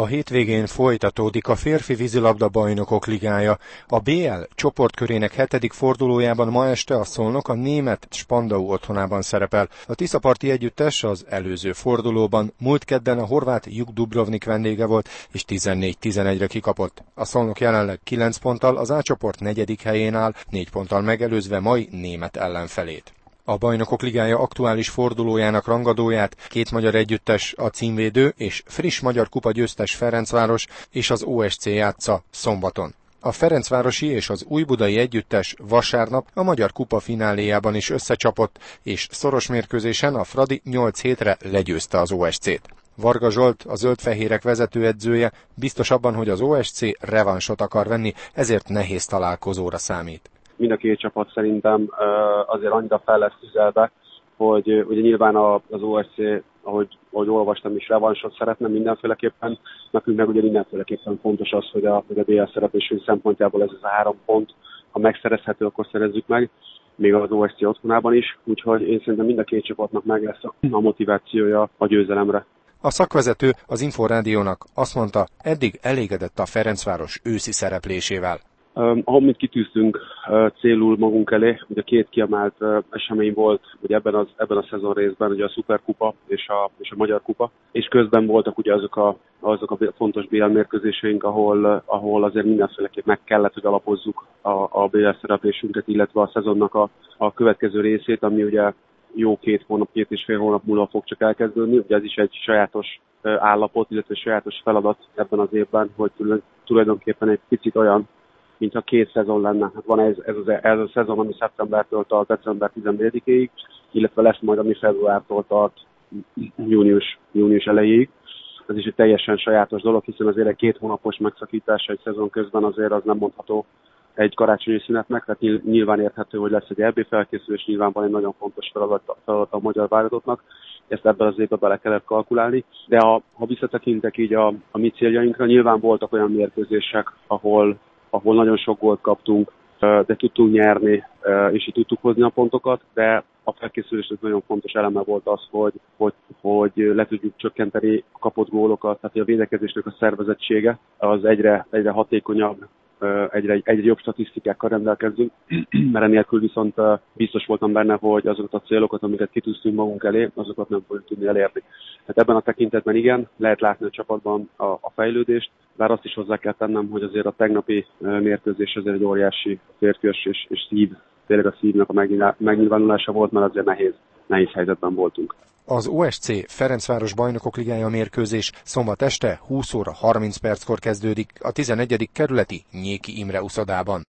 A hétvégén folytatódik a férfi vízilabda bajnokok ligája. A BL csoportkörének 7. fordulójában ma este a Szolnok a német Spandau otthonában szerepel. A tiszaparti együttes az előző fordulóban múlt kedden a horvát Juk Dubrovnik vendége volt, és 14-11-re kikapott. A Szolnok jelenleg 9 ponttal az A csoport 4. helyén áll, 4 ponttal megelőzve mai német ellenfelét. A Bajnokok Ligája aktuális fordulójának rangadóját két magyar együttes, a címvédő és friss magyar kupa győztes Ferencváros és az OSC játsza szombaton. A ferencvárosi és az újbudai együttes vasárnap a magyar kupa fináléjában is összecsapott, és szoros mérkőzésen a Fradi 8 hétre legyőzte az OSC-t. Varga Zsolt, a zöldfehérek vezetőedzője biztos abban, hogy az OSC revansot akar venni, ezért nehéz találkozóra számít. Mind a két csapat szerintem azért annyira fel lesz tüzelve, hogy ugye nyilván az OSC, ahogy olvastam is, revansot szeretne mindenféleképpen. Nekünk meg ugye mindenféleképpen fontos az, hogy a BL szereplésünk szempontjából ez a 3 pont, ha megszerezhető, akkor szerezzük meg, még az OSC otthonában is. Úgyhogy én szerintem mind a két csapatnak meg lesz a motivációja a győzelemre. A szakvezető az Inforádiónak azt mondta, eddig elégedett a Ferencváros őszi szereplésével. Amit kitűztünk célul magunk elé, ugye 2 kiemelt esemény volt ugye ebben a szezon részben, ugye a Szuperkupa és a Magyar Kupa, és közben voltak ugye azok a fontos BL mérkőzéseink, ahol azért mindenféleképp meg kellett, hogy alapozzuk a BL szereplésünket, illetve a szezonnak a következő részét, ami ugye jó 2,5 hónap múlva fog csak elkezdődni. Ugye ez is egy sajátos állapot, illetve sajátos feladat ebben az évben, hogy tulajdonképpen egy picit olyan, mintha 2 szezon lenne. Hát van ez a szezon, ami szeptembertől tart december 14-ig, illetve lesz majd, ami februártól tart június elejéig. Ez is egy teljesen sajátos dolog, hiszen azért egy 2 hónapos megszakítás egy szezon közben azért az nem mondható egy karácsonyi szünetnek, tehát nyilván érthető, hogy lesz egy EB felkészülés, nyilván van egy nagyon fontos feladat a magyar válogatottnak, ezt ebben az évben bele kellett kalkulálni, de ha visszatekintek így a mi céljainkra, nyilván voltak olyan mérkőzések, ahol nagyon sok gólt kaptunk, de tudtunk nyerni, és így tudtuk hozni a pontokat, de a felkészülésnek nagyon fontos eleme volt az, hogy le tudjuk csökkenteni a kapott gólokat, tehát a védekezésnek a szervezettsége az egyre hatékonyabb, egyre jobb statisztikákkal rendelkezünk, mert enélkül viszont biztos voltam benne, hogy azokat a célokat, amiket kitűztünk magunk elé, azokat nem fogjuk tudni elérni. Tehát ebben a tekintetben igen, lehet látni a csapatban a fejlődést, bár azt is hozzá kell tennem, hogy azért a tegnapi mérkőzés azért egy óriási férfias és tényleg a szívnek a megnyilvánulása volt, mert azért nehéz helyzetben voltunk. Az OSC Ferencváros Bajnokok Ligája mérkőzés szombat este 20 óra 30 perckor kezdődik a 11. kerületi Nyéki Imre uszodában.